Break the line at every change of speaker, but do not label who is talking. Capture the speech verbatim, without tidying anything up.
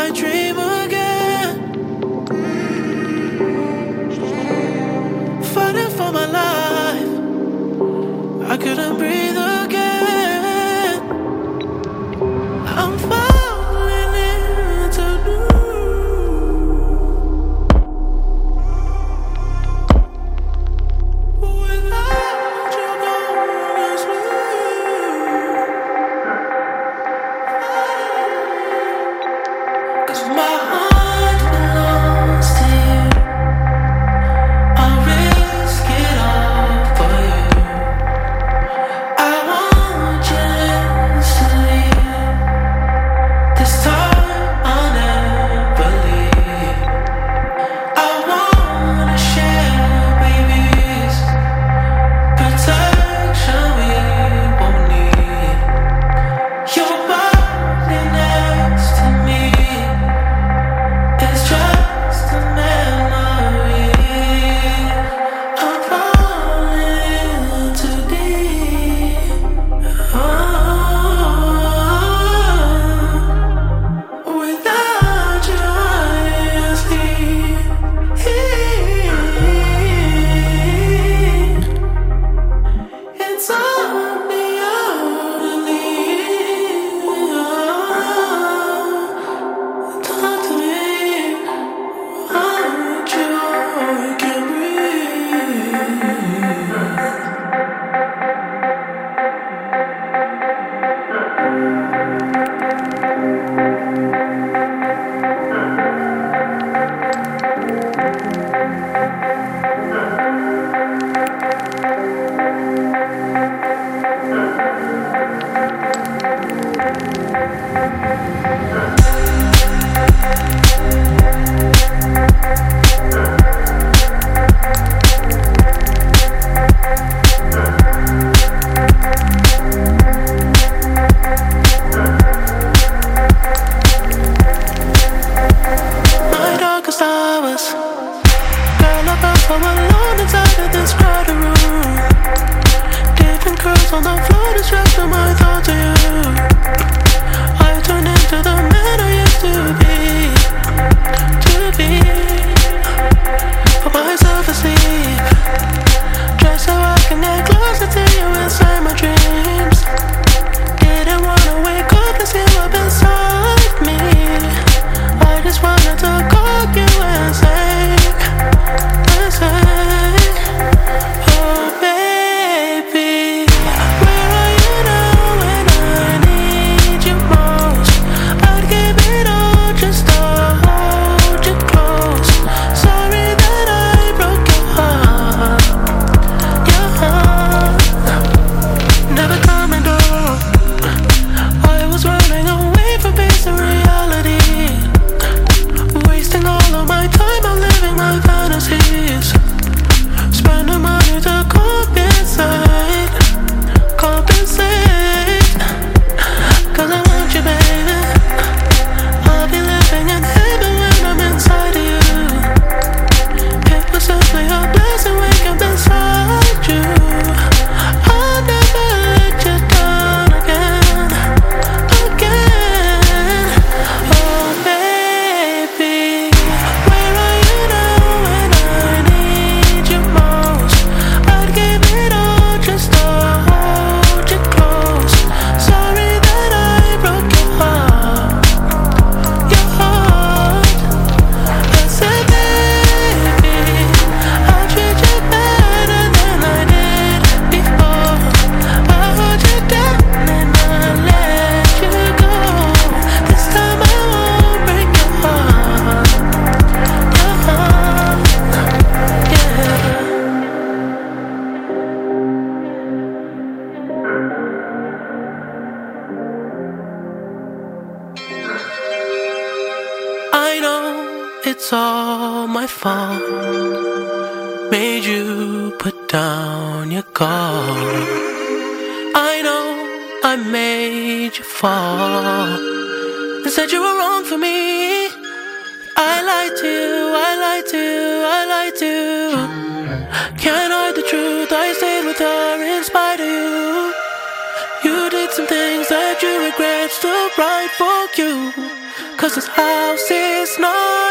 I dream again. Fighting for my life, I couldn't breathe again. I'm falling into new. Without you gone to sleep, 'cause my heart belongs to you. I'll risk it all for you. I want you to leave. This time I'll never leave. I wanna share babies, protection we won't need. Your body next to me is just a memory. I'm falling too deep. Oh, without you I sleep. It's on the leave. Talk to me. Without you I can't breathe. My darkest hours, girl, I felt so alone inside of this crowded room. Different curls on the floor, distracting my thoughts of you. I turn into the man I used to be, to be. Put myself asleep, just so I can get closer to you inside my dreams. Didn't wanna wake up and see up inside me. I just wanted to call you and say, and say, oh baby, where are you now when I need you most? I'd give it all just to hold you close. Sorry that I broke your heart, your heart. Never coming home. I was running away from face and reality, wasting all of my time on living my fantasies, spending money to compensate, compensate. 'Cause I want you, baby. I'll be living in heaven when I'm inside of you. It was simply a blessing waking up inside you. I'll never let you down again, again. Oh baby, where are you now when I need you most? I'd give it all just to hold you close. Sorry that I broke your heart, your heart. I said, baby, I'll treat you better than I did before. I hold you down and I let you go. This time I won't break your heart, your heart, yeah. I know it's all my fault. Made you put down your guard. I know I made you fall and said you were wrong for me. I lied to you, I lied to you, I lied to you. Can't hide the truth, I stayed with her in spite of you. You did some things that you regret, still right for you. Cause this house is not